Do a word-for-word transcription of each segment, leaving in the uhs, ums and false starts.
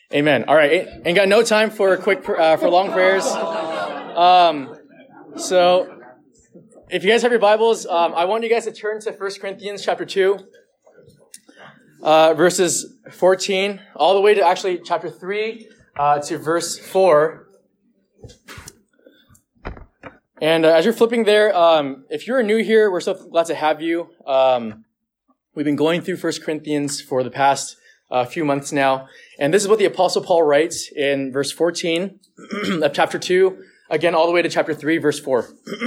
Amen. All right. Ain't got no time for quick, uh, for long prayers. Um, so if you guys have your Bibles, um, I want you guys to turn to First Corinthians chapter two, uh, verses fourteen, all the way to actually chapter three, uh, to verse four. And uh, as you're flipping there, um, if you're new here, we're so glad to have you. Um, we've been going through First Corinthians for the past uh, few months now. And this is what the Apostle Paul writes in verse fourteen of chapter two, again, all the way to chapter three, verse four.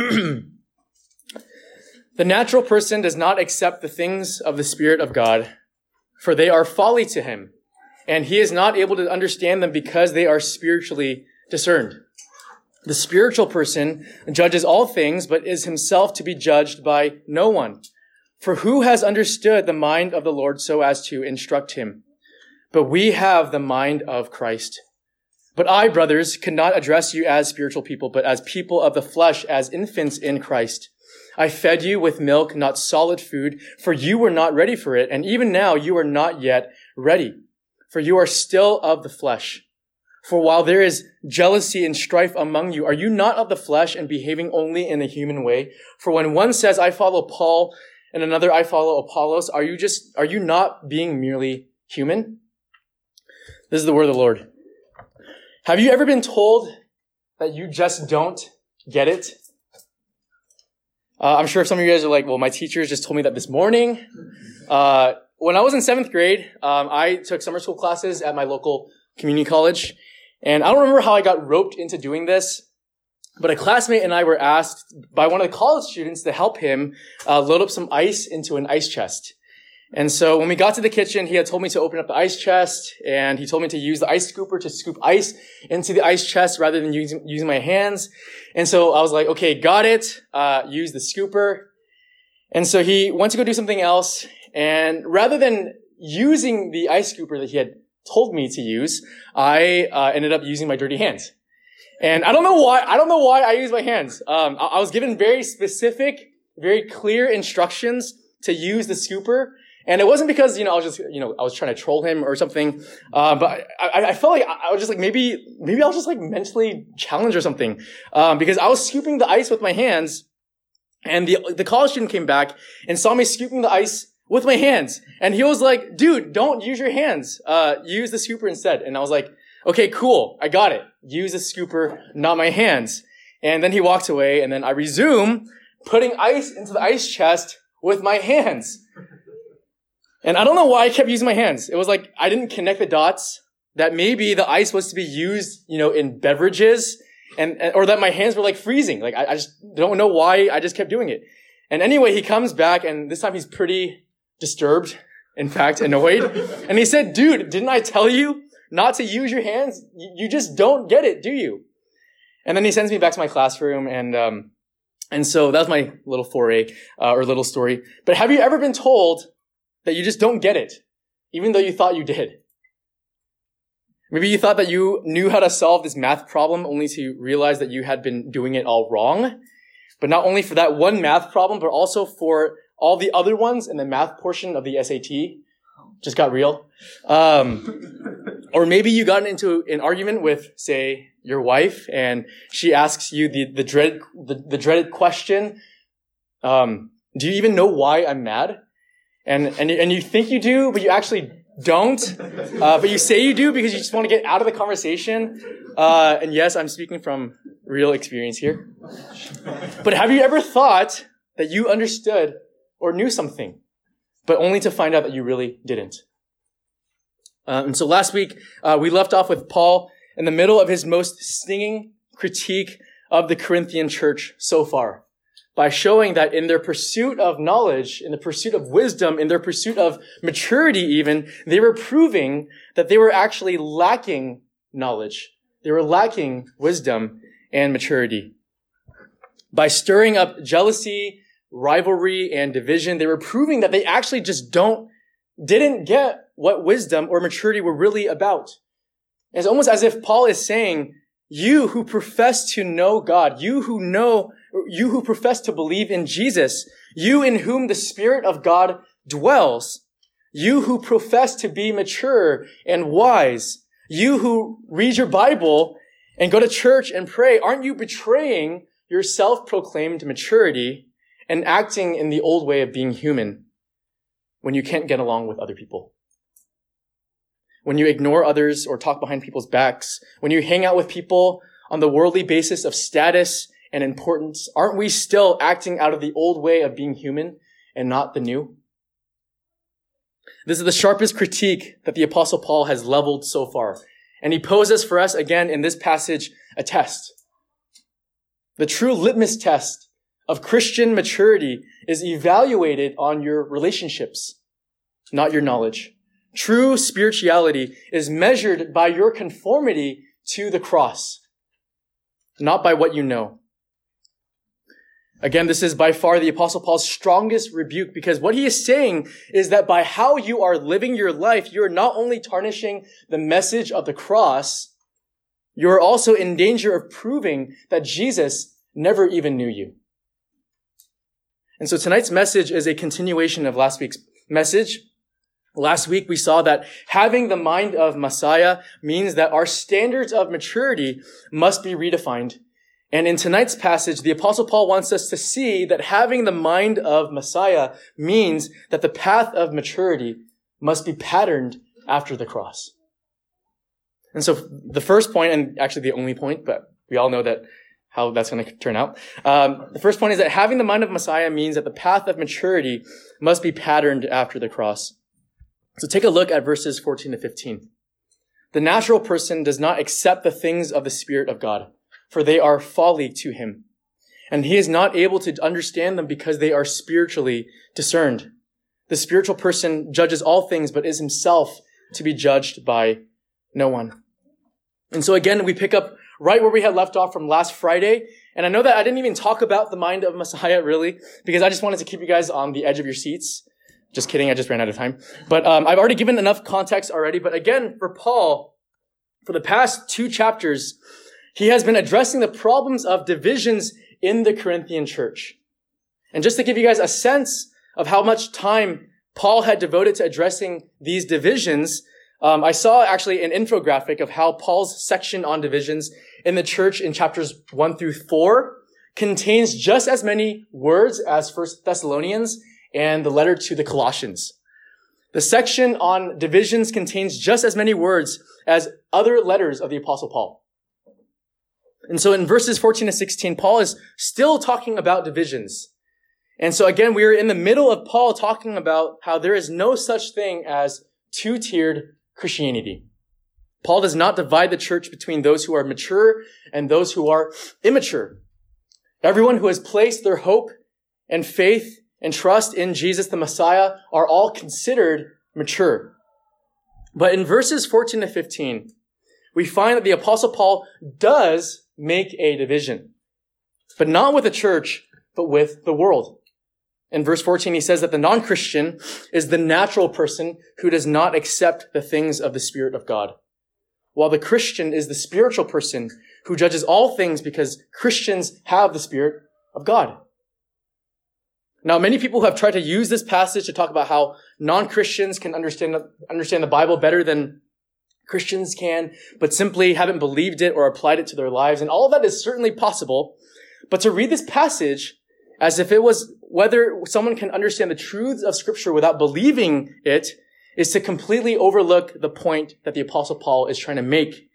The natural person does not accept the things of the Spirit of God, for they are folly to him, and he is not able to understand them because they are spiritually discerned. The spiritual person judges all things, but is himself to be judged by no one. For who has understood the mind of the Lord so as to instruct him? But we have the mind of Christ. But I, brothers, cannot address you as spiritual people, but as people of the flesh, as infants in Christ. I fed you with milk, not solid food, for you were not ready for it, and even now you are not yet ready, for you are still of the flesh. For while there is jealousy and strife among you, are you not of the flesh and behaving only in a human way? For when one says, I follow Paul, and another, I follow Apollos, are you just, are you not being merely human? This is the word of the Lord. Have you ever been told that you just don't get it? Uh, I'm sure some of you guys are like, well, my teachers just told me that this morning. Uh, when I was in seventh grade, um, I took summer school classes at my local community college. And I don't remember how I got roped into doing this, but a classmate and I were asked by one of the college students to help him uh, load up some ice into an ice chest. And so when we got to the kitchen, he had told me to open up the ice chest, and he told me to use the ice scooper to scoop ice into the ice chest rather than using, using my hands. And so I was like, okay, got it. Uh, use the scooper. And so he went to go do something else. And rather than using the ice scooper that he had told me to use, I uh, ended up using my dirty hands. And I don't know why, I don't know why I use my hands. Um, I, I was given very specific, very clear instructions to use the scooper. And it wasn't because, you know, I was just, you know, I was trying to troll him or something. Uh, but I, I felt like I was just like, maybe, maybe I was just like mentally challenged or something. Um, because I was scooping the ice with my hands, and the, the college student came back and saw me scooping the ice with my hands. And he was like, dude, don't use your hands. Uh, use the scooper instead. And I was like, okay, cool. I got it. Use the scooper, not my hands. And then he walked away, and then I resume putting ice into the ice chest with my hands. And I don't know why I kept using my hands. It was like I didn't connect the dots that maybe the ice was to be used, you know, in beverages, and, or that my hands were like freezing. Like I, I just don't know why I just kept doing it. And anyway, he comes back, and this time he's pretty disturbed, in fact, annoyed. And he said, dude, didn't I tell you not to use your hands? You just don't get it, do you? And then he sends me back to my classroom, and um, and so that was my little foray, uh, or little story. But have you ever been told that you just don't get it, even though you thought you did? Maybe you thought that you knew how to solve this math problem only to realize that you had been doing it all wrong. But not only for that one math problem, but also for all the other ones in the math portion of the S A T. Just got real. Um, or maybe you got into an argument with, say, your wife, and she asks you the, the dreaded, the, the dreaded question, um, do you even know why I'm mad? And, and, and you think you do, but you actually don't. Uh, but you say you do because you just want to get out of the conversation. Uh, and yes, I'm speaking from real experience here. But have you ever thought that you understood or knew something, but only to find out that you really didn't? Uh, and so last week, uh, we left off with Paul in the middle of his most stinging critique of the Corinthian church so far, by showing that in their pursuit of knowledge, in the pursuit of wisdom, in their pursuit of maturity even, they were proving that they were actually lacking knowledge. They were lacking wisdom and maturity. By stirring up jealousy, rivalry, and division, they were proving that they actually just don't, didn't get what wisdom or maturity were really about. It's almost as if Paul is saying, you who profess to know God, you who know You who profess to believe in Jesus, you in whom the Spirit of God dwells, you who profess to be mature and wise, You who read your Bible and go to church and pray, aren't you betraying your self-proclaimed maturity and acting in the old way of being human when you can't get along with other people? When you ignore others or talk behind people's backs, when you hang out with people on the worldly basis of status and importance, aren't we still acting out of the old way of being human and not the new? This is the sharpest critique that the Apostle Paul has leveled so far. And he poses for us again in this passage a test. The true litmus test of Christian maturity is evaluated on your relationships, not your knowledge. True spirituality is measured by your conformity to the cross, not by what you know. Again, this is by far the Apostle Paul's strongest rebuke, because what he is saying is that by how you are living your life, you are not only tarnishing the message of the cross, you are also in danger of proving that Jesus never even knew you. And so tonight's message is a continuation of last week's message. Last week we saw that having the mind of Messiah means that our standards of maturity must be redefined. And in tonight's passage, the Apostle Paul wants us to see that having the mind of Messiah means that the path of maturity must be patterned after the cross. And so the first point, and actually the only point, but we all know that how that's going to turn out. Um, the first point is that having the mind of Messiah means that the path of maturity must be patterned after the cross. So take a look at verses fourteen to fifteen. The natural person does not accept the things of the Spirit of God, for they are folly to him. And he is not able to understand them because they are spiritually discerned. The spiritual person judges all things, but is himself to be judged by no one. And so again, we pick up right where we had left off from last Friday. And I know that I didn't even talk about the mind of Messiah really, because I just wanted to keep you guys on the edge of your seats. Just kidding, I just ran out of time. But um, I've already given enough context already. But again, for Paul, for the past two chapters, he has been addressing the problems of divisions in the Corinthian church. And just to give you guys a sense of how much time Paul had devoted to addressing these divisions, um, I saw actually an infographic of how Paul's section on divisions in the church in chapters one through four contains just as many words as First Thessalonians and the letter to the Colossians. The section on divisions contains just as many words as other letters of the Apostle Paul. And so in verses fourteen to sixteen, Paul is still talking about divisions. And so again, we are in the middle of Paul talking about how there is no such thing as two-tiered Christianity. Paul does not divide the church between those who are mature and those who are immature. Everyone who has placed their hope and faith and trust in Jesus the Messiah are all considered mature. But in verses fourteen to fifteen, we find that the Apostle Paul does make a division, but not with the church, but with the world. In verse fourteen, he says that the non-Christian is the natural person who does not accept the things of the Spirit of God, while the Christian is the spiritual person who judges all things because Christians have the Spirit of God. Now, many people have tried to use this passage to talk about how non-Christians can understand, understand the Bible better than Christians can, but simply haven't believed it or applied it to their lives. And all of that is certainly possible. But to read this passage as if it was whether someone can understand the truths of Scripture without believing it is to completely overlook the point that the Apostle Paul is trying to make.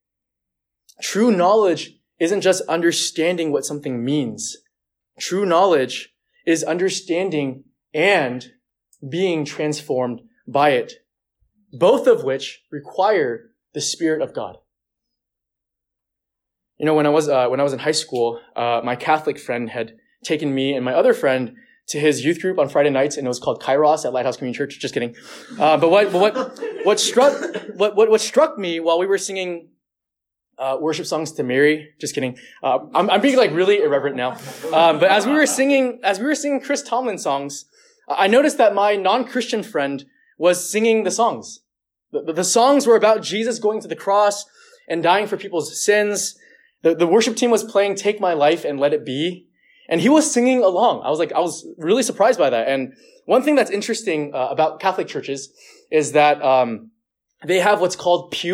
True knowledge isn't just understanding what something means. True knowledge is understanding and being transformed by it, both of which require the Spirit of God. You know, when I was uh, when I was in high school, uh, my Catholic friend had taken me and my other friend to his youth group on Friday nights, and it was called Kairos at Lighthouse Community Church. Just kidding. Uh, but what but what what struck what what what struck me while we were singing Uh, worship songs to Mary. Just kidding. Uh, I'm, I'm being like really irreverent now. Um, but as we were singing, as we were singing Chris Tomlin songs, I noticed that my non-Christian friend was singing the songs. The, the songs were about Jesus going to the cross and dying for people's sins. The, the worship team was playing Take My Life and Let It Be. And he was singing along. I was like, I was really surprised by that. And one thing that's interesting uh, about Catholic churches is that um, they have what's called pew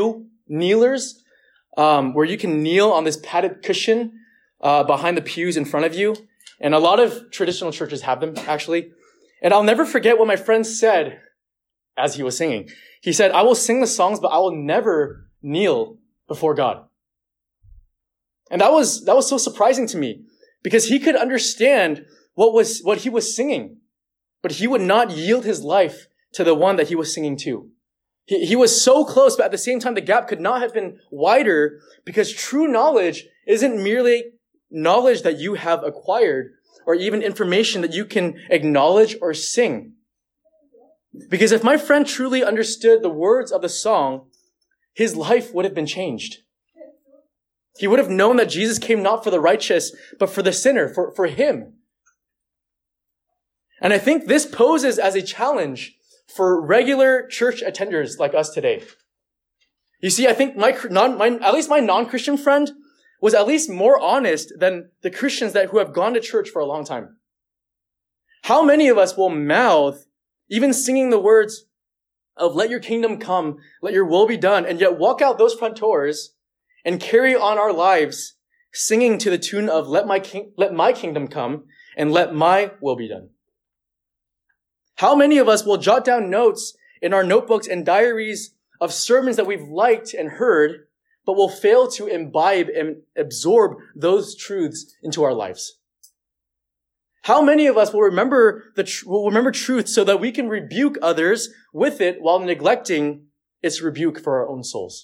kneelers, um, where you can kneel on this padded cushion uh, behind the pews in front of you. And a lot of traditional churches have them, actually. And I'll never forget what my friend said as he was singing. He said, I will sing the songs, but I will never kneel before God. And that was, that was so surprising to me because he could understand what was, what he was singing, but he would not yield his life to the one that he was singing to. He, he was so close, but at the same time, the gap could not have been wider because true knowledge isn't merely knowledge that you have acquired or even information that you can acknowledge or sing. Because if my friend truly understood the words of the song, his life would have been changed. He would have known that Jesus came not for the righteous, but for the sinner, for, for him. And I think this poses as a challenge for regular church attenders like us today. You see, I think my, non, my at least my non-Christian friend was at least more honest than the Christians that who have gone to church for a long time. How many of us will mouth, even singing the words of let your kingdom come, let your will be done, and yet walk out those front doors and carry on our lives singing to the tune of let my king, let my kingdom come and let my will be done? How many of us will jot down notes in our notebooks and diaries of sermons that we've liked and heard, but will fail to imbibe and absorb those truths into our lives? How many of us will remember the tr- will remember truth so that we can rebuke others with it while neglecting its rebuke for our own souls?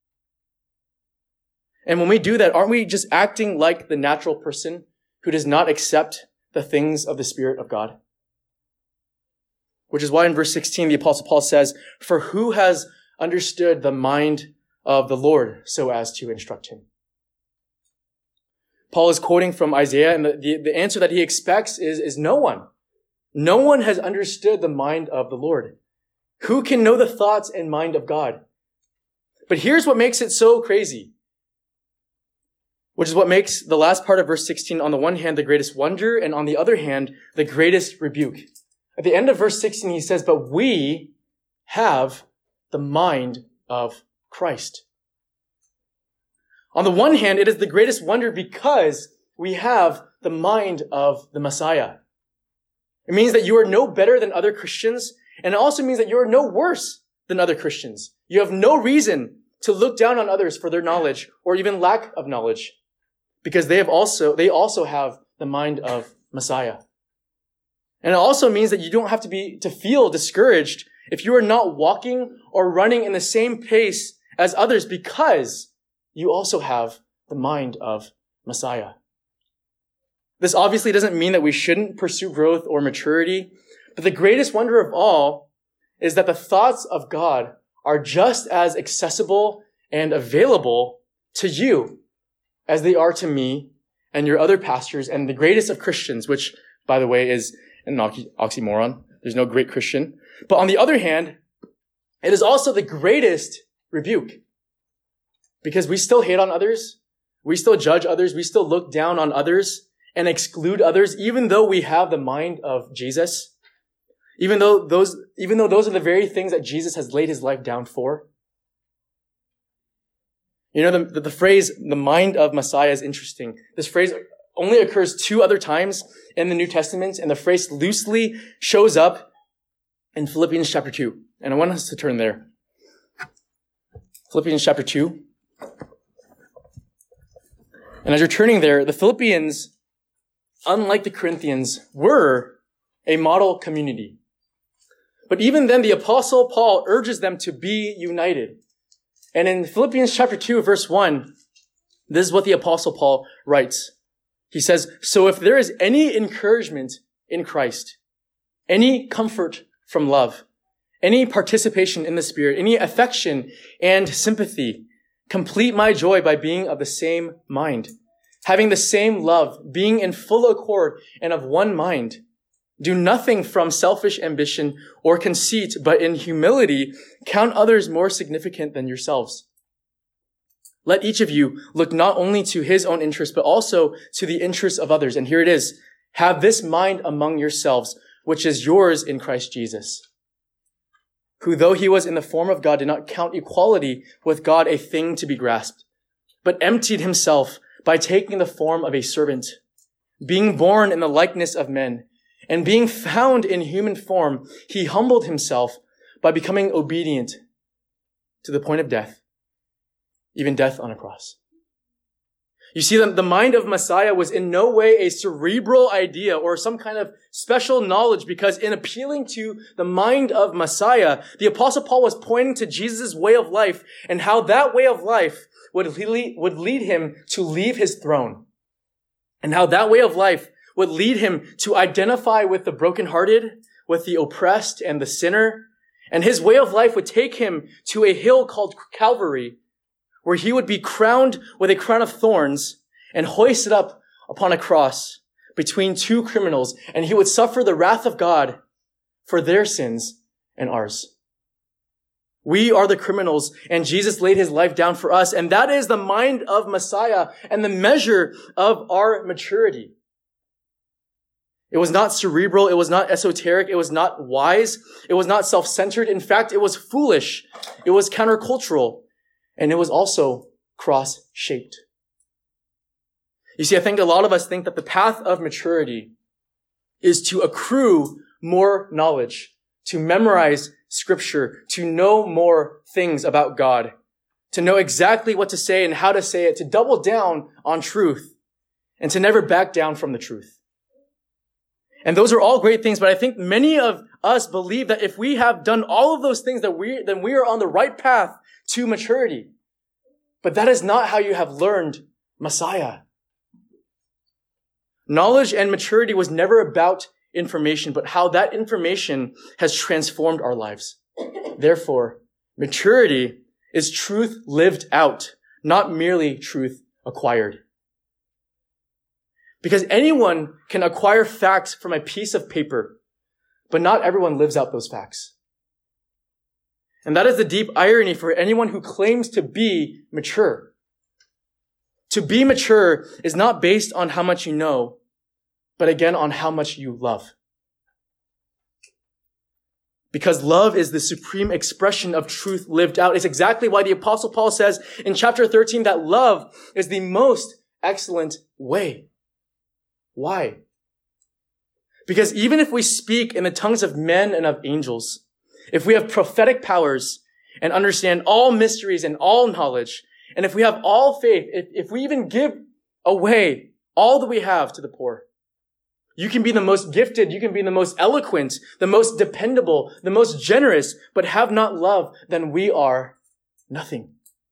And when we do that, aren't we just acting like the natural person who does not accept the things of the Spirit of God? Which is why in verse sixteen, the Apostle Paul says, "For who has understood the mind of the Lord so as to instruct him?" Paul is quoting from Isaiah, and the, the, the answer that he expects is, is no one. No one has understood the mind of the Lord. Who can know the thoughts and mind of God? But here's what makes it so crazy, which is what makes the last part of verse sixteen, on the one hand, the greatest wonder, and on the other hand, the greatest rebuke. At the end of verse sixteen, he says, "But we have the mind of Christ." On the one hand, it is the greatest wonder because we have the mind of the Messiah. It means that you are no better than other Christians, and it also means that you are no worse than other Christians. You have no reason to look down on others for their knowledge or even lack of knowledge, because they have also, they also have the mind of Messiah. And it also means that you don't have to be, to feel discouraged if you are not walking or running in the same pace as others, because you also have the mind of Messiah. This obviously doesn't mean that we shouldn't pursue growth or maturity, but the greatest wonder of all is that the thoughts of God are just as accessible and available to you as they are to me and your other pastors and the greatest of Christians, which, by the way, is an oxy- oxymoron. There's no great Christian. But on the other hand, it is also the greatest rebuke, because we still hate on others. We still judge others. We still look down on others and exclude others, even though we have the mind of Jesus. Even though those, even though those are the very things that Jesus has laid his life down for. You know, the, the, the phrase, the mind of Messiah, is interesting. This phrase only occurs two other times in the New Testament, and the phrase loosely shows up in Philippians chapter two. And I want us to turn there. Philippians chapter two. And as you're turning there, the Philippians, unlike the Corinthians, were a model community. But even then, the Apostle Paul urges them to be united. And in Philippians chapter two, verse one, this is what the Apostle Paul writes. He says, "So if there is any encouragement in Christ, any comfort from love, any participation in the Spirit, any affection and sympathy, complete my joy by being of the same mind, having the same love, being in full accord and of one mind. Do nothing from selfish ambition or conceit, but in humility count others more significant than yourselves. Let each of you look not only to his own interest, but also to the interests of others." And here it is. "Have this mind among yourselves, which is yours in Christ Jesus." who though he was in the form of God did not count equality with God a thing to be grasped, but emptied himself by taking the form of a servant, being born in the likeness of men, and being found in human form, he humbled himself by becoming obedient to the point of death, even death on a cross. You see, the mind of Messiah was in no way a cerebral idea or some kind of special knowledge, because in appealing to the mind of Messiah, the Apostle Paul was pointing to Jesus' way of life and how that way of life would lead, would lead him to leave his throne, and how that way of life would lead him to identify with the brokenhearted, with the oppressed and the sinner, and his way of life would take him to a hill called Calvary, where he would be crowned with a crown of thorns and hoisted up upon a cross between two criminals, and he would suffer the wrath of God for their sins and ours. We are the criminals, and Jesus laid his life down for us, and that is the mind of Messiah and the measure of our maturity. It was not cerebral, it was not esoteric, it was not wise, it was not self-centered. In fact, it was foolish, it was countercultural, and it was also cross-shaped. You see, I think a lot of us think that the path of maturity is to accrue more knowledge, to memorize scripture, to know more things about God, to know exactly what to say and how to say it, to double down on truth, and to never back down from the truth. And those are all great things, but I think many of us believe that if we have done all of those things, that we, then we are on the right path to maturity. But that is not how you have learned Messiah. Knowledge and maturity was never about information, but how that information has transformed our lives. Therefore, maturity is truth lived out, not merely truth acquired. Because anyone can acquire facts from a piece of paper, but not everyone lives out those facts. And that is the deep irony for anyone who claims to be mature. To be mature is not based on how much you know, but again on how much you love. Because love is the supreme expression of truth lived out. It's exactly why the Apostle Paul says in chapter thirteen that love is the most excellent way. Why? Because even if we speak in the tongues of men and of angels, if we have prophetic powers and understand all mysteries and all knowledge, and if we have all faith, if, if we even give away all that we have to the poor, you can be the most gifted, you can be the most eloquent, the most dependable, the most generous, but have not love, then we are nothing.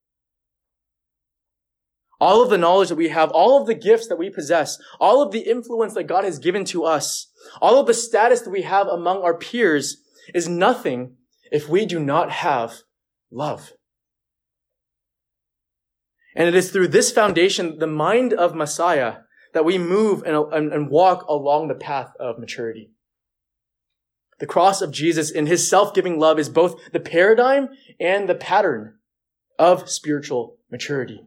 All of the knowledge that we have, all of the gifts that we possess, all of the influence that God has given to us, all of the status that we have among our peers is nothing if we do not have love. And it is through this foundation, the mind of Messiah, that we move and, and, and walk along the path of maturity. The cross of Jesus in his self-giving love is both the paradigm and the pattern of spiritual maturity.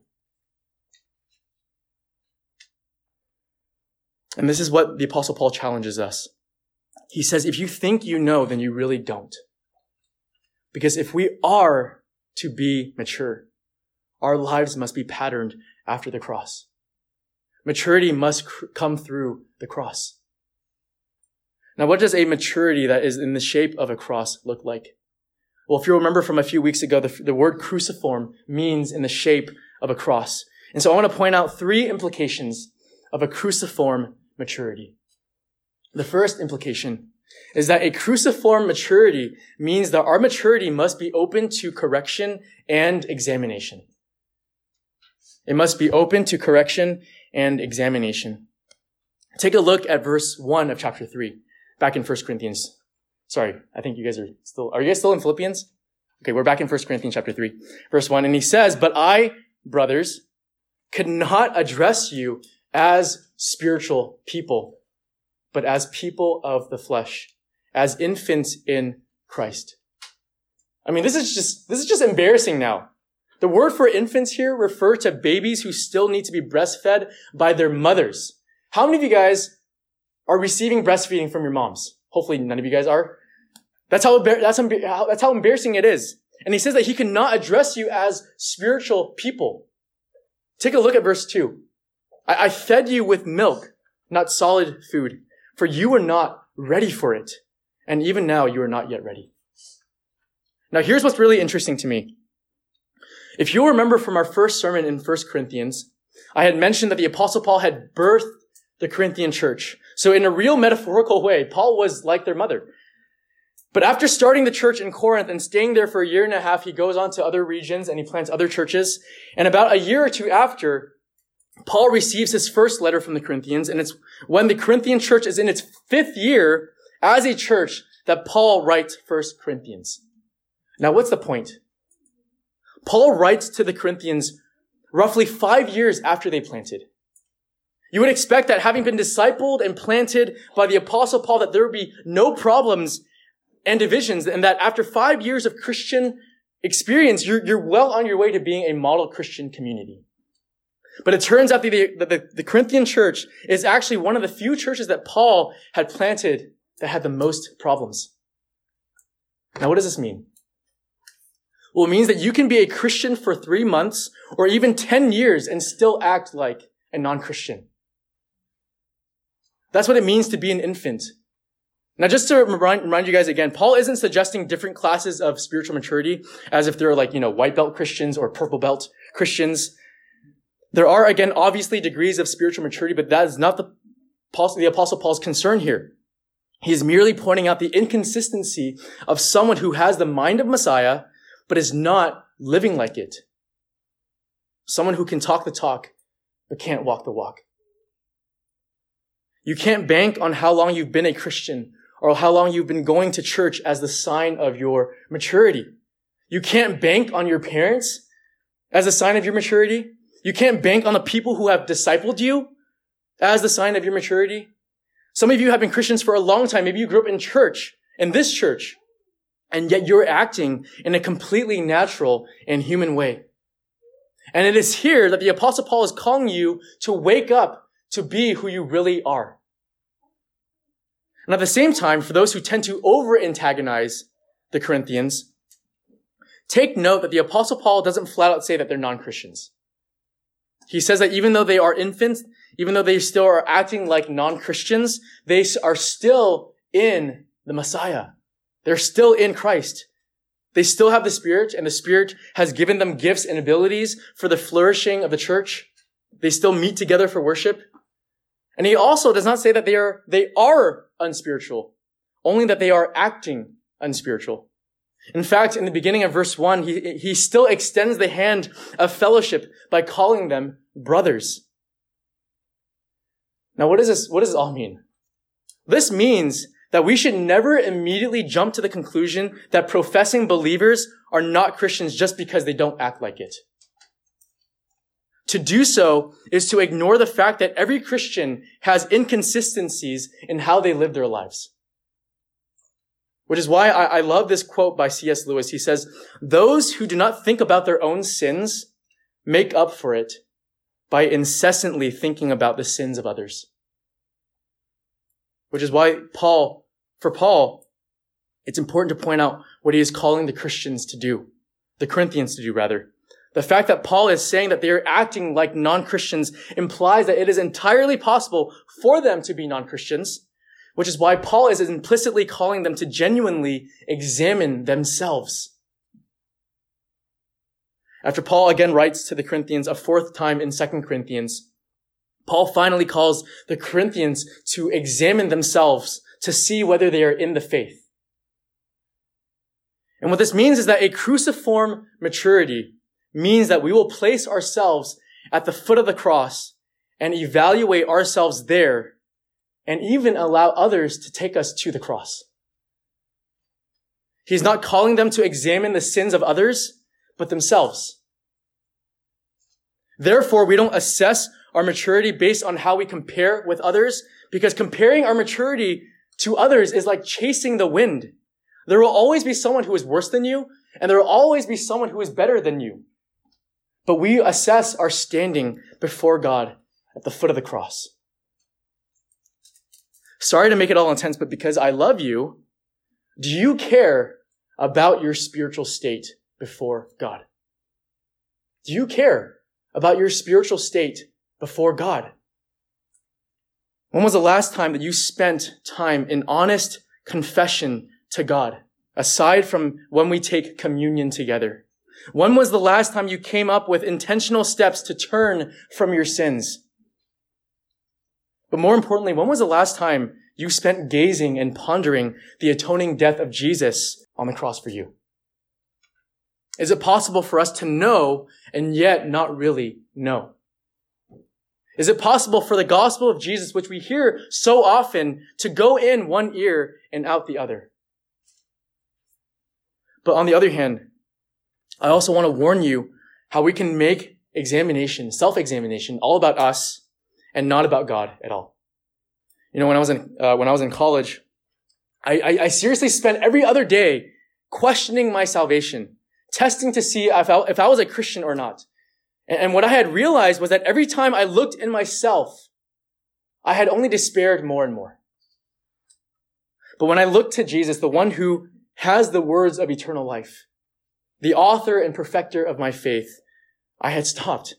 And this is what the Apostle Paul challenges us. He says, if you think you know, then you really don't. Because if we are to be mature, our lives must be patterned after the cross. Maturity must cr- come through the cross. Now, what does a maturity that is in the shape of a cross look like? Well, if you remember from a few weeks ago, the, the word cruciform means in the shape of a cross. And so I want to point out three implications of a cruciform maturity. The first implication is that a cruciform maturity means that our maturity must be open to correction and examination. It must be open to correction and examination. Take a look at verse one of chapter three, back in First Corinthians. Sorry, I think you guys are still, are you guys still in Philippians? Okay, we're back in First Corinthians chapter three, verse one, and he says, but I, brothers, could not address you as spiritual people, but as people of the flesh, as infants in Christ. I mean, this is just, this is just embarrassing now. The word for infants here refer to babies who still need to be breastfed by their mothers. How many of you guys are receiving breastfeeding from your moms? Hopefully none of you guys are. That's how, that's, how, that's how embarrassing it is. And he says that he cannot address you as spiritual people. Take a look at verse two. I, I fed you with milk, not solid food, for you were not ready for it. And even now you are not yet ready. Now here's what's really interesting to me. If you'll remember from our first sermon in First Corinthians, I had mentioned that the Apostle Paul had birthed the Corinthian church. So in a real metaphorical way, Paul was like their mother. But after starting the church in Corinth and staying there for a year and a half, he goes on to other regions and he plants other churches. And about a year or two after, Paul receives his first letter from the Corinthians. And it's when the Corinthian church is in its fifth year as a church that Paul writes First Corinthians. Now, what's the point? Paul writes to the Corinthians roughly five years after they planted. You would expect that having been discipled and planted by the Apostle Paul, that there would be no problems and divisions, and that after five years of Christian experience, you're, you're well on your way to being a model Christian community. But it turns out that the, the, the Corinthian church is actually one of the few churches that Paul had planted that had the most problems. Now, what does this mean? Well, it means that you can be a Christian for three months or even ten years and still act like a non-Christian. That's what it means to be an infant. Now, just to remind, remind you guys again, Paul isn't suggesting different classes of spiritual maturity as if they're like, you know, white belt Christians or purple belt Christians. There are, again, obviously degrees of spiritual maturity, but that is not the, the Apostle Paul's concern here. He is merely pointing out the inconsistency of someone who has the mind of Messiah, but is not living like it. Someone who can talk the talk, but can't walk the walk. You can't bank on how long you've been a Christian or how long you've been going to church as the sign of your maturity. You can't bank on your parents as a sign of your maturity. You can't bank on the people who have discipled you as the sign of your maturity. Some of you have been Christians for a long time. Maybe you grew up in church, in this church, and yet you're acting in a completely natural and human way. And it is here that the Apostle Paul is calling you to wake up to be who you really are. And at the same time, for those who tend to over-antagonize the Corinthians, take note that the Apostle Paul doesn't flat out say that they're non-Christians. He says that even though they are infants, even though they still are acting like non-Christians, they are still in the Messiah. They're still in Christ. They still have the Spirit, and the Spirit has given them gifts and abilities for the flourishing of the church. They still meet together for worship. And he also does not say that they are, they are unspiritual, only that they are acting unspiritual. In fact, in the beginning of verse one, he, he still extends the hand of fellowship by calling them brothers. Now, what does this, what does this all mean? This means that we should never immediately jump to the conclusion that professing believers are not Christians just because they don't act like it. To do so is to ignore the fact that every Christian has inconsistencies in how they live their lives. Which is why I, I love this quote by C S Lewis. He says, "Those who do not think about their own sins make up for it by incessantly thinking about the sins of others." Which is why Paul, for Paul, it's important to point out what he is calling the Christians to do, the Corinthians to do rather. The fact that Paul is saying that they are acting like non-Christians implies that it is entirely possible for them to be non-Christians, which is why Paul is implicitly calling them to genuinely examine themselves. After Paul again writes to the Corinthians a fourth time in Second Corinthians, Paul finally calls the Corinthians to examine themselves to see whether they are in the faith. And what this means is that a cruciform maturity means that we will place ourselves at the foot of the cross and evaluate ourselves there and even allow others to take us to the cross. He's not calling them to examine the sins of others, but themselves. Therefore, we don't assess our maturity based on how we compare with others, because comparing our maturity to others is like chasing the wind. There will always be someone who is worse than you, and there will always be someone who is better than you. But we assess our standing before God at the foot of the cross. Sorry to make it all intense, but because I love you, Do you care about your spiritual state before God? Do you care about your spiritual state before God? When was the last time that you spent time in honest confession to God, aside from when we take communion together? When was the last time you came up with intentional steps to turn from your sins? But more importantly, when was the last time you spent gazing and pondering the atoning death of Jesus on the cross for you? Is it possible for us to know and yet not really know? Is it possible for the gospel of Jesus, which we hear so often, to go in one ear and out the other? But on the other hand, I also want to warn you how we can make examination, self-examination, all about us and not about God at all. You know, when I was in uh, when I was in college, I, I, I seriously spent every other day questioning my salvation, testing to see if I, if I was a Christian or not. And, and what I had realized was that every time I looked in myself, I had only despaired more and more. But when I looked to Jesus, the one who has the words of eternal life, the author and perfecter of my faith, I had stopped.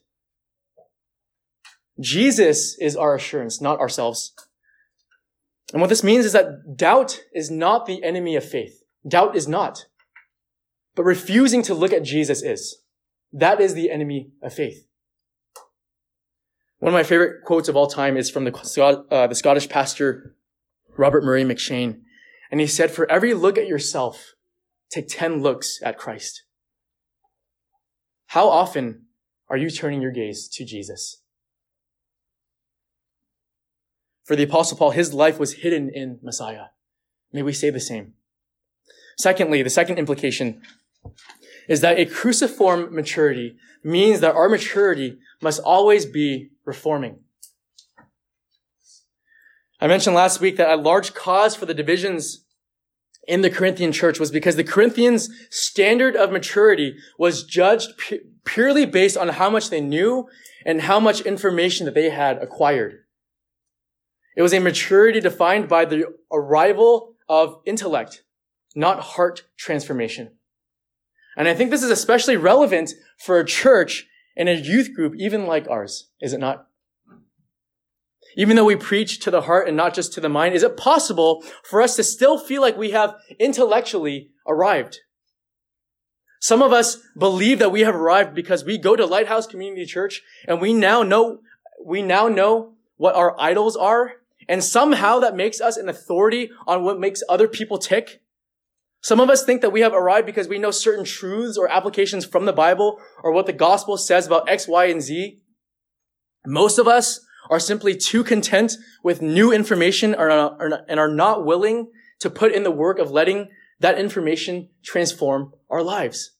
Jesus is our assurance, not ourselves. And what this means is that doubt is not the enemy of faith. Doubt is not. But refusing to look at Jesus is. That is the enemy of faith. One of my favorite quotes of all time is from the, uh, the Scottish pastor Robert Murray McCheyne. And he said, "For every look at yourself, take ten looks at Christ." How often are you turning your gaze to Jesus? For the Apostle Paul, his life was hidden in Messiah. May we say the same. Secondly, the second implication is that a cruciform maturity means that our maturity must always be reforming. I mentioned last week that a large cause for the divisions in the Corinthian church was because the Corinthians' standard of maturity was judged pu- purely based on how much they knew and how much information that they had acquired. It was a maturity defined by the arrival of intellect, not heart transformation. And I think this is especially relevant for a church and a youth group even like ours, is it not? Even though we preach to the heart and not just to the mind, is it possible for us to still feel like we have intellectually arrived? Some of us believe that we have arrived because we go to Lighthouse Community Church and we now know, we now know what our idols are, and somehow that makes us an authority on what makes other people tick. Some of us think that we have arrived because we know certain truths or applications from the Bible or what the gospel says about X, Y, and Z. Most of us are simply too content with new information and are not willing to put in the work of letting that information transform our lives.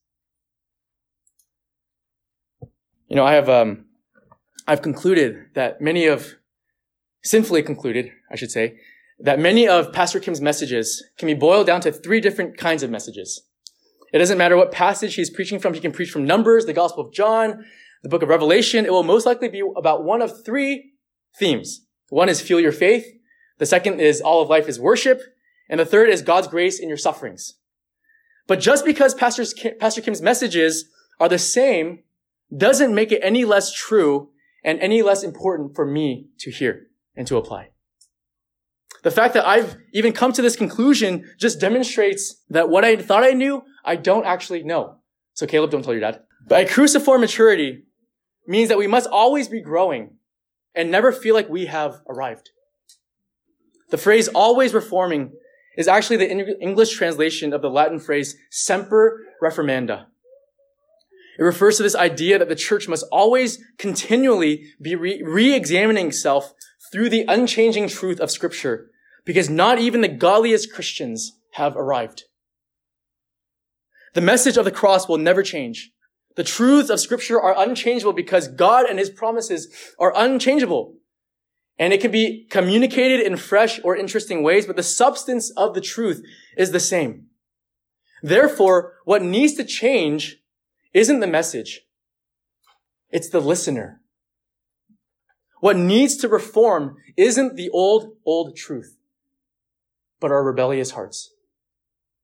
You know, I have, um, I've concluded that many of, sinfully concluded, I should say, that many of Pastor Kim's messages can be boiled down to three different kinds of messages. It doesn't matter what passage he's preaching from. He can preach from Numbers, the Gospel of John, the book of Revelation. It will most likely be about one of three themes. One is fuel your faith. The second is all of life is worship. And the third is God's grace in your sufferings. But just because Pastor Kim's messages are the same doesn't make it any less true and any less important for me to hear and to apply. The fact that I've even come to this conclusion just demonstrates that what I thought I knew, I don't actually know. So Caleb, don't tell your dad. But a cruciform maturity means that we must always be growing and never feel like we have arrived. The phrase always reforming is actually the English translation of the Latin phrase semper reformanda. It refers to this idea that the church must always continually be re- re-examining itself through the unchanging truth of Scripture, because not even the godliest Christians have arrived. The message of the cross will never change. The truths of Scripture are unchangeable because God and His promises are unchangeable. And it can be communicated in fresh or interesting ways, but the substance of the truth is the same. Therefore, what needs to change isn't the message. It's the listener. What needs to reform isn't the old, old truth, but our rebellious hearts.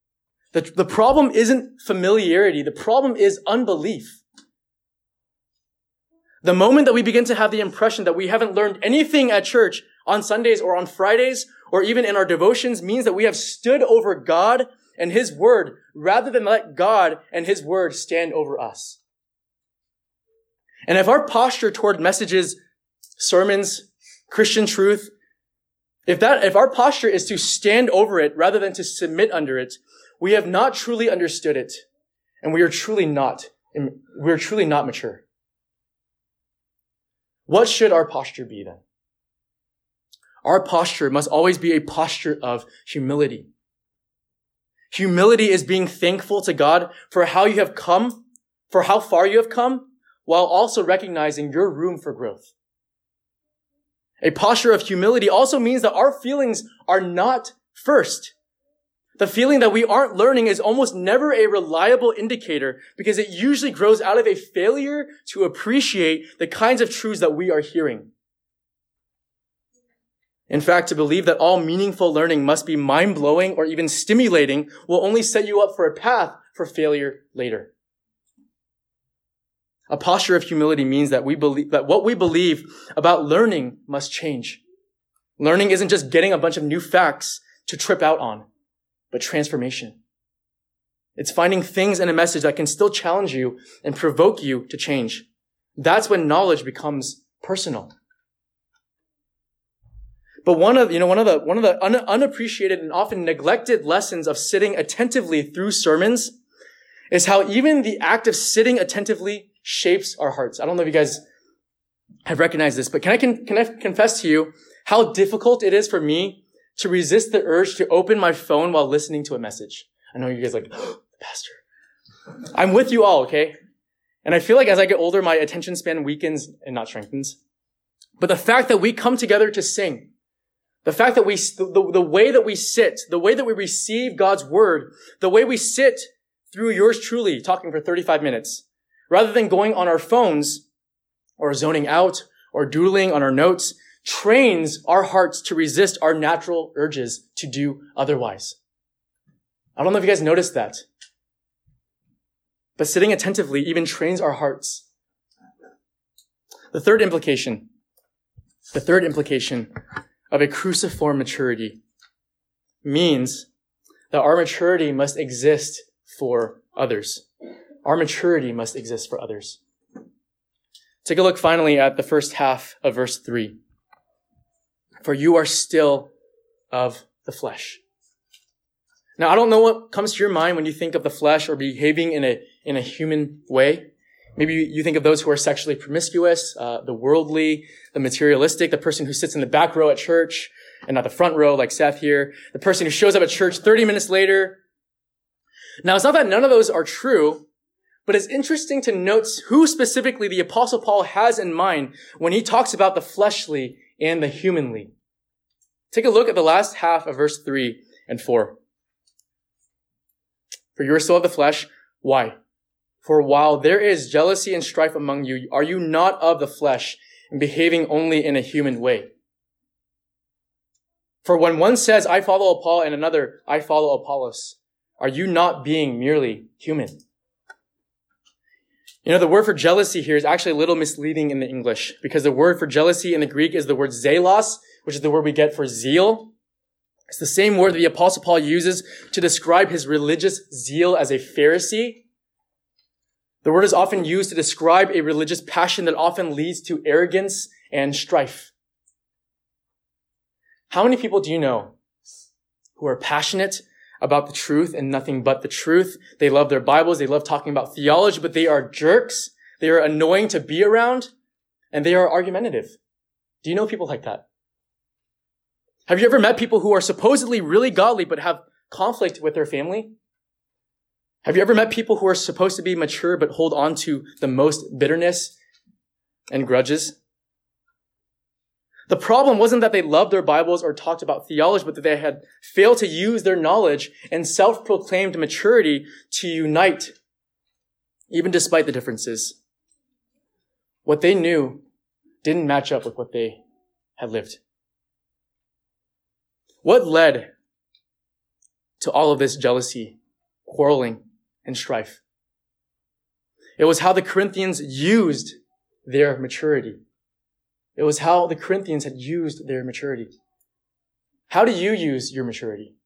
The, the problem isn't familiarity. The problem is unbelief. The moment that we begin to have the impression that we haven't learned anything at church on Sundays or on Fridays or even in our devotions means that we have stood over God and His Word rather than let God and His Word stand over us. And if our posture toward messages, sermons, Christian truth, if that, if our posture is to stand over it rather than to submit under it, we have not truly understood it, and we are truly not, we are truly not mature. What should our posture be then? Our posture must always be a posture of humility. Humility is being thankful to God for how you have come, for how far you have come, while also recognizing your room for growth. A posture of humility also means that our feelings are not first. The feeling that we aren't learning is almost never a reliable indicator because it usually grows out of a failure to appreciate the kinds of truths that we are hearing. In fact, to believe that all meaningful learning must be mind-blowing or even stimulating will only set you up for a path for failure later. A posture of humility means that we believe that what we believe about learning must change. Learning isn't just getting a bunch of new facts to trip out on, but transformation. It's finding things in a message that can still challenge you and provoke you to change. That's when knowledge becomes personal. But one of, you know, one of the, one of the un, unappreciated and often neglected lessons of sitting attentively through sermons is how even the act of sitting attentively shapes our hearts. I don't know if you guys have recognized this, but can I, can, can I confess to you how difficult it is for me to resist the urge to open my phone while listening to a message? I know you guys are like, oh, Pastor. I'm with you all, okay? And I feel like as I get older, my attention span weakens and not strengthens. But the fact that we come together to sing, the fact that we, the, the way that we sit, the way that we receive God's word, the way we sit through yours truly talking for thirty-five minutes, rather than going on our phones or zoning out or doodling on our notes, trains our hearts to resist our natural urges to do otherwise. I don't know if you guys noticed that, but sitting attentively even trains our hearts. The third implication, the third implication of a cruciform maturity means that our maturity must exist for others. Our maturity must exist for others. Take a look finally at the first half of verse three. For you are still of the flesh. Now, I don't know what comes to your mind when you think of the flesh or behaving in a, in a human way. Maybe you think of those who are sexually promiscuous, uh, the worldly, the materialistic, the person who sits in the back row at church and not the front row like Seth here, the person who shows up at church thirty minutes later. Now, it's not that none of those are true, but it's interesting to note who specifically the Apostle Paul has in mind when he talks about the fleshly and the humanly. Take a look at the last half of verse three and four. For you are still of the flesh. Why? For while there is jealousy and strife among you, are you not of the flesh and behaving only in a human way? For when one says, I follow Paul, and another, I follow Apollos, are you not being merely human? You know, the word for jealousy here is actually a little misleading in the English because the word for jealousy in the Greek is the word zelos, which is the word we get for zeal. It's the same word that the Apostle Paul uses to describe his religious zeal as a Pharisee. The word is often used to describe a religious passion that often leads to arrogance and strife. How many people do you know who are passionate about the truth and nothing but the truth? They love their Bibles. They love talking about theology, but they are jerks. They are annoying to be around, and they are argumentative. Do you know people like that? Have you ever met people who are supposedly really godly but have conflict with their family? Have you ever met people who are supposed to be mature but hold on to the most bitterness and grudges? The problem wasn't that they loved their Bibles or talked about theology, but that they had failed to use their knowledge and self-proclaimed maturity to unite, even despite the differences. What they knew didn't match up with what they had lived. What led to all of this jealousy quarreling, and strife. It was how the Corinthians used their maturity. It was how the Corinthians had used their maturity. How do you use your maturity?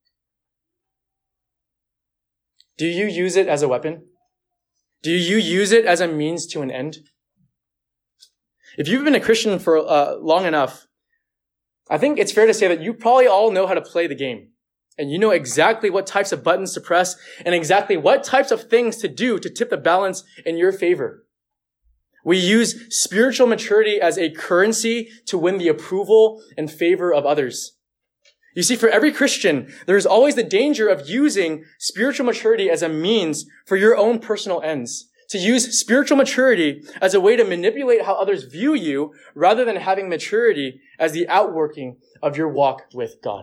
Do you use it as a weapon? Do you use it as a means to an end? If you've been a Christian for uh, long enough, I think it's fair to say that you probably all know how to play the game. And you know exactly what types of buttons to press and exactly what types of things to do to tip the balance in your favor. We use spiritual maturity as a currency to win the approval and favor of others. You see, for every Christian, there's always the danger of using spiritual maturity as a means for your own personal ends. To use spiritual maturity as a way to manipulate how others view you rather than having maturity as the outworking of your walk with God.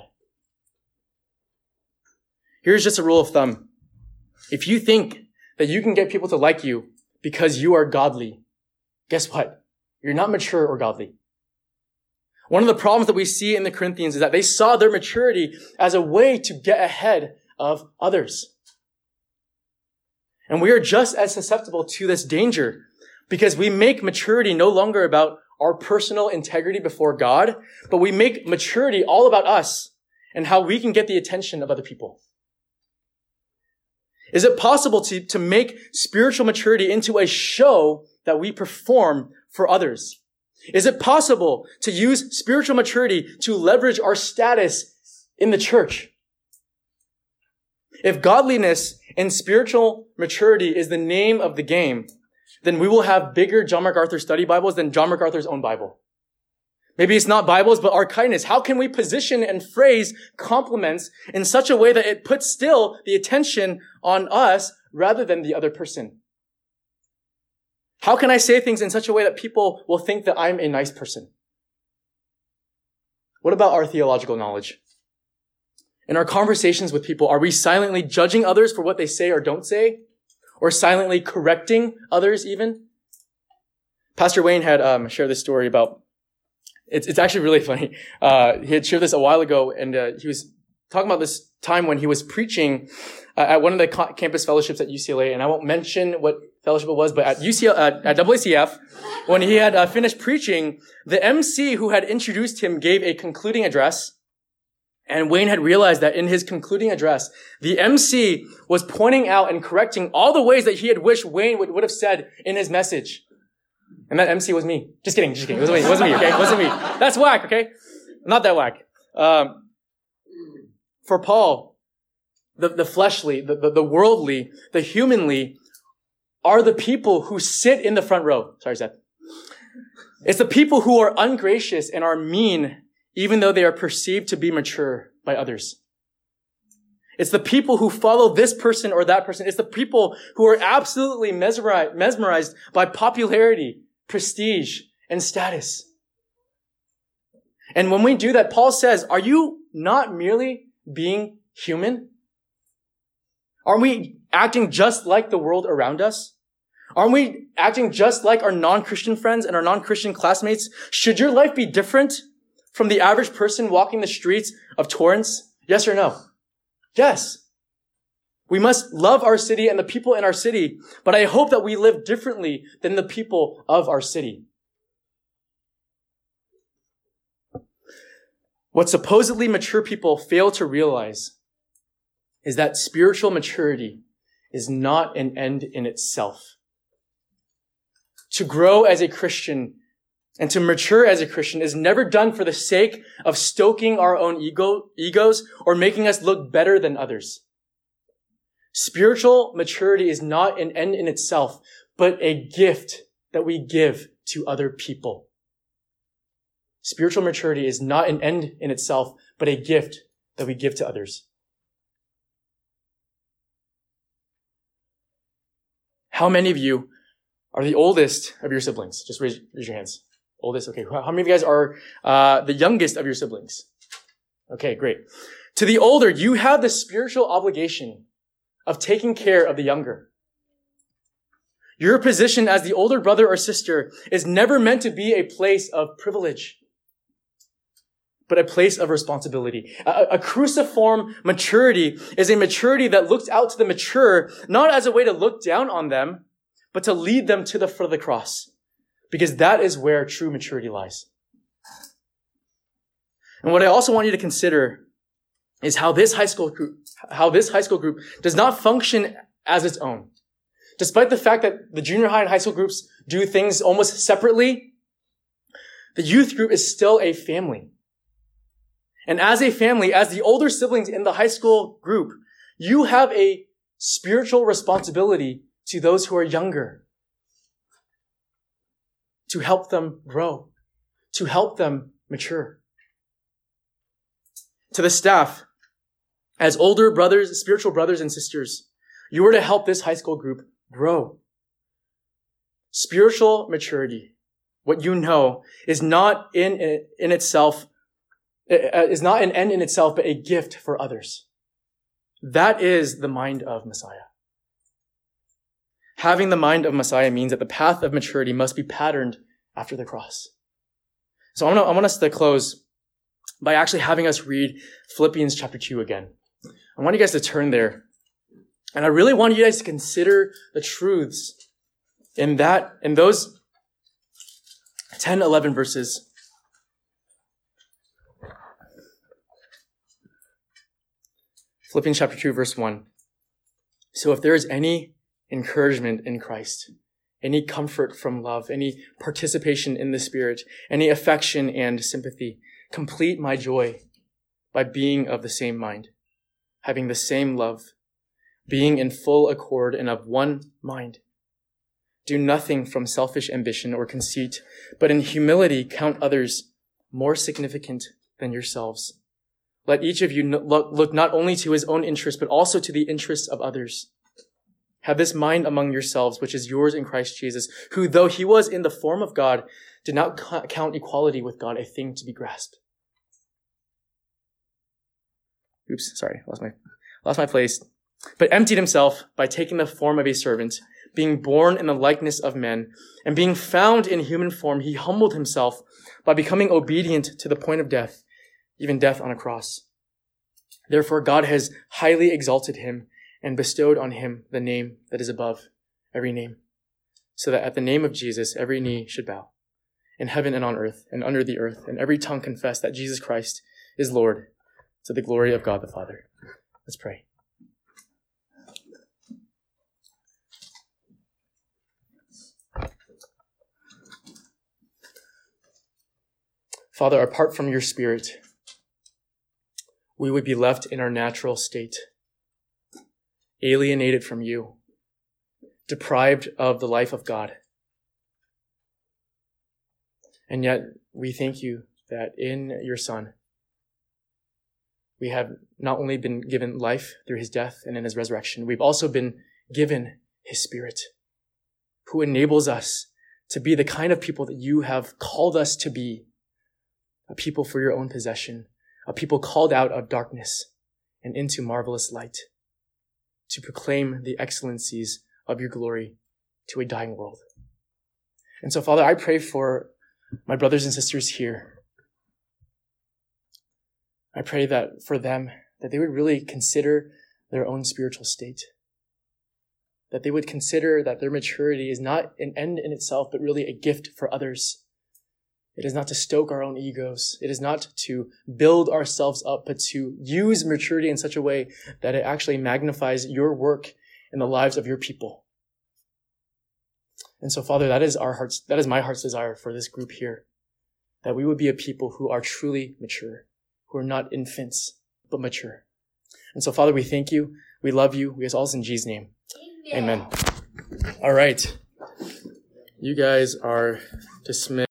Here's just a rule of thumb. If you think that you can get people to like you because you are godly, guess what? You're not mature or godly. One of the problems that we see in the Corinthians is that they saw their maturity as a way to get ahead of others. And we are just as susceptible to this danger because we make maturity no longer about our personal integrity before God, but we make maturity all about us and how we can get the attention of other people. Is it possible to, to make spiritual maturity into a show that we perform for others? Is it possible to use spiritual maturity to leverage our status in the church? If godliness and spiritual maturity is the name of the game, then we will have bigger John MacArthur study Bibles than John MacArthur's own Bible. Maybe it's not Bibles, but our kindness. How can we position and phrase compliments in such a way that it puts still the attention on us rather than the other person? How can I say things in such a way that people will think that I'm a nice person? What about our theological knowledge? In our conversations with people, are we silently judging others for what they say or don't say? Or silently correcting others even? Pastor Wayne had um, shared this story about It's, it's actually really funny. Uh, he had shared this a while ago, and uh, he was talking about this time when he was preaching uh, at one of the co- campus fellowships at U C L A, and I won't mention what fellowship it was, but at U C L A, uh, at W A C F, when he had uh, finished preaching, the M C who had introduced him gave a concluding address, and Wayne had realized that in his concluding address, the M C was pointing out and correcting all the ways that he had wished Wayne would, would have said in his message. And that M C was me. Just kidding, just kidding. It wasn't me, it wasn't me, okay? It wasn't me. That's whack, okay? Not that whack. Um, for Paul, the, the fleshly, the, the, the worldly, the humanly are the people who sit in the front row. Sorry, Seth. It's the people who are ungracious and are mean, even though they are perceived to be mature by others. It's the people who follow this person or that person. It's the people who are absolutely mesmerized, mesmerized by popularity, prestige, and status. And when we do that, Paul says, are you not merely being human? Aren't we acting just like the world around us? Aren't we acting just like our non-Christian friends and our non-Christian classmates? Should your life be different from the average person walking the streets of Torrance? Yes or no? Yes. We must love our city and the people in our city, but I hope that we live differently than the people of our city. What supposedly mature people fail to realize is that spiritual maturity is not an end in itself. To grow as a Christian and to mature as a Christian is never done for the sake of stoking our own ego, egos or making us look better than others. Spiritual maturity is not an end in itself, but a gift that we give to other people. Spiritual maturity is not an end in itself, but a gift that we give to others. How many of you are the oldest of your siblings? Just raise, raise your hands. Oldest, okay. How many of you guys are uh, the youngest of your siblings? Okay, great. To the older, you have the spiritual obligation of taking care of the younger. Your position as the older brother or sister is never meant to be a place of privilege. but a place of responsibility. A, a cruciform maturity is a maturity that looks out to the mature, not as a way to look down on them, but to lead them to the foot of the cross. Because that is where true maturity lies. And what I also want you to consider is how this high school group, how this high school group does not function as its own. Despite the fact that the junior high and high school groups do things almost separately, the youth group is still a family. And as a family, as the older siblings in the high school group, you have a spiritual responsibility to those who are younger, to help them grow, to help them mature. To the staff, as older brothers, spiritual brothers and sisters, you are to help this high school group grow. Spiritual maturity, what you know, is not in, in itself, is not an end in itself, but a gift for others. That is the mind of Messiah. Having the mind of Messiah means that the path of maturity must be patterned after the cross. So I want, to, I want us to close by actually having us read Philippians chapter two again. I want you guys to turn there. And I really want you guys to consider the truths in that, in those ten, eleven verses. Philippians chapter two, verse one. So if there is any encouragement in Christ, any comfort from love, any participation in the Spirit, any affection and sympathy, complete my joy by being of the same mind, having the same love, being in full accord and of one mind. Do nothing from selfish ambition or conceit, but in humility count others more significant than yourselves. Let each of you look not only to his own interest, but also to the interests of others. Have this mind among yourselves, which is yours in Christ Jesus, who, though he was in the form of God, did not count equality with God a thing to be grasped. Oops, sorry, lost my, lost my place. But emptied himself by taking the form of a servant, being born in the likeness of men, and being found in human form, he humbled himself by becoming obedient to the point of death, even death on a cross. Therefore, God has highly exalted him and bestowed on him the name that is above every name, so that at the name of Jesus, every knee should bow, in heaven and on earth and under the earth, and every tongue confess that Jesus Christ is Lord, to the glory of God the Father. Let's pray. Father, apart from your Spirit, we would be left in our natural state, alienated from you, deprived of the life of God. And yet, we thank you that in your Son, we have not only been given life through his death and in his resurrection, we've also been given his Spirit, who enables us to be the kind of people that you have called us to be, a people for your own possession, a people called out of darkness and into marvelous light, to proclaim the excellencies of your glory to a dying world. And so, Father, I pray for my brothers and sisters here. I pray that for them, that they would really consider their own spiritual state, that they would consider that their maturity is not an end in itself, but really a gift for others. It is not to stoke our own egos. It is not to build ourselves up, but to use maturity in such a way that it actually magnifies your work in the lives of your people. And so, Father, that is our heart's, that is my heart's desire for this group here, that we would be a people who are truly mature, who are not infants, but mature. And so, Father, we thank you. We love you. We ask all this in Jesus' name. Amen. Amen. All right. You guys are dismissed.